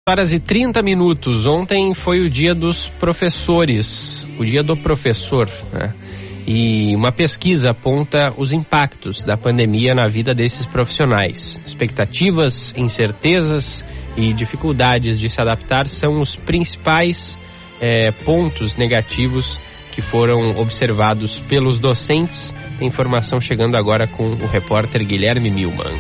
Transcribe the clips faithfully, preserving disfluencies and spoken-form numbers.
Horas e trinta minutos. Ontem foi o dia dos professores, o dia do professor, né? E uma pesquisa aponta os impactos da pandemia na vida desses profissionais. Expectativas, incertezas e dificuldades de se adaptar são os principais é, pontos negativos que foram observados pelos docentes. Tem informação chegando agora com o repórter Guilherme Milman.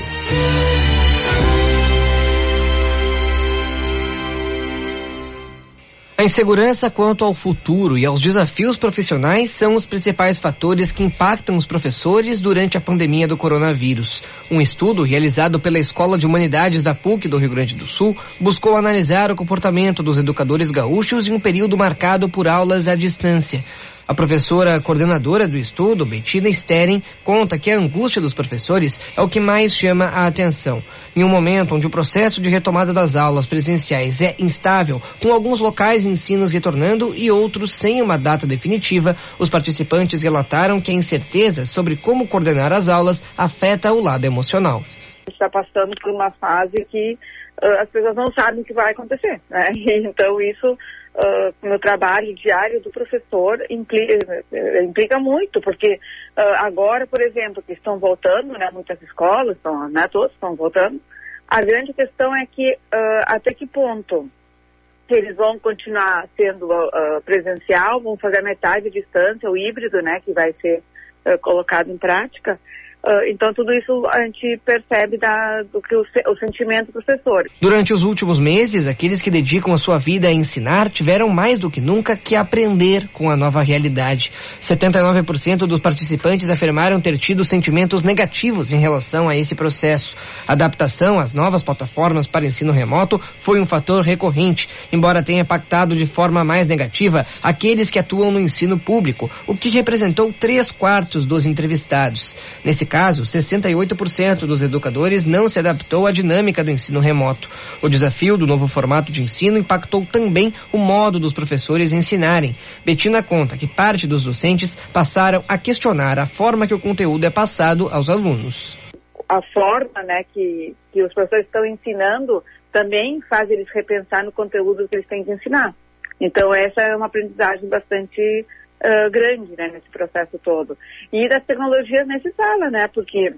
A insegurança quanto ao futuro e aos desafios profissionais são os principais fatores que impactam os professores durante a pandemia do coronavírus. Um estudo realizado pela Escola de Humanidades da P U C do Rio Grande do Sul buscou analisar o comportamento dos educadores gaúchos em um período marcado por aulas à distância. A professora coordenadora do estudo, Bettina Steren, conta que a angústia dos professores é o que mais chama a atenção. Em um momento onde o processo de retomada das aulas presenciais é instável, com alguns locais de ensino retornando e outros sem uma data definitiva, os participantes relataram que a incerteza sobre como coordenar as aulas afeta o lado emocional. Está passando por uma fase que uh, as pessoas não sabem o que vai acontecer, né? Então isso, uh, no trabalho diário do professor, implica, implica muito, porque uh, agora, por exemplo, que estão voltando, né, muitas escolas, estão, né, todos estão voltando, a grande questão é que uh, até que ponto eles vão continuar sendo uh, presencial, vão fazer a metade de distância, o híbrido, né, que vai ser uh, colocado em prática. Uh, então, tudo isso a gente percebe da, do que o, o sentimento do professor. Durante os últimos meses, aqueles que dedicam a sua vida a ensinar tiveram mais do que nunca que aprender com a nova realidade. setenta e nove por cento dos participantes afirmaram ter tido sentimentos negativos em relação a esse processo. A adaptação às novas plataformas para ensino remoto foi um fator recorrente, embora tenha impactado de forma mais negativa aqueles que atuam no ensino público, o que representou três quartos dos entrevistados. Nesse caso, sessenta e oito por cento dos educadores não se adaptou à dinâmica do ensino remoto. O desafio do novo formato de ensino impactou também o modo dos professores ensinarem. Bettina conta que parte dos docentes passaram a questionar a forma que o conteúdo é passado aos alunos. A forma, né, que, que os professores estão ensinando também faz eles repensar no conteúdo que eles têm que ensinar. Então, essa é uma aprendizagem bastante Uh, grande, né, nesse processo todo. E das tecnologias nesse sala, né, porque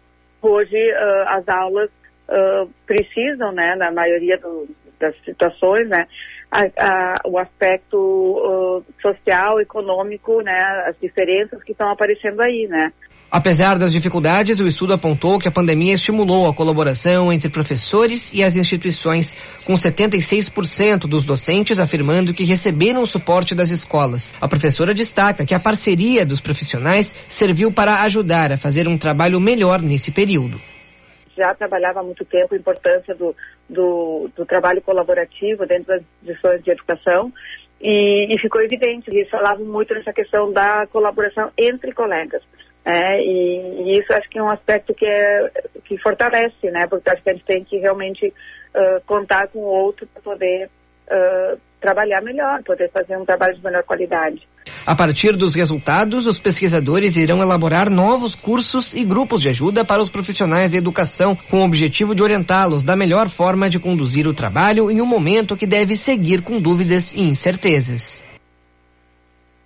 hoje uh, as aulas uh, precisam, né, na maioria do, das situações, né, a, a, o aspecto uh, social, econômico, né, as diferenças que estão aparecendo aí, né. Apesar das dificuldades, o estudo apontou que a pandemia estimulou a colaboração entre professores e as instituições, com setenta e seis por cento dos docentes afirmando que receberam o suporte das escolas. A professora destaca que a parceria dos profissionais serviu para ajudar a fazer um trabalho melhor nesse período. Já trabalhava há muito tempo a importância do, do, do trabalho colaborativo dentro das instituições de educação e, e ficou evidente, eles falavam muito nessa questão da colaboração entre colegas. É, e, e isso acho que é um aspecto que, é, que fortalece, né? Porque acho que a gente tem que realmente uh, contar com o outro para poder uh, trabalhar melhor, poder fazer um trabalho de melhor qualidade. A partir dos resultados, os pesquisadores irão elaborar novos cursos e grupos de ajuda para os profissionais da educação, com o objetivo de orientá-los da melhor forma de conduzir o trabalho em um momento que deve seguir com dúvidas e incertezas.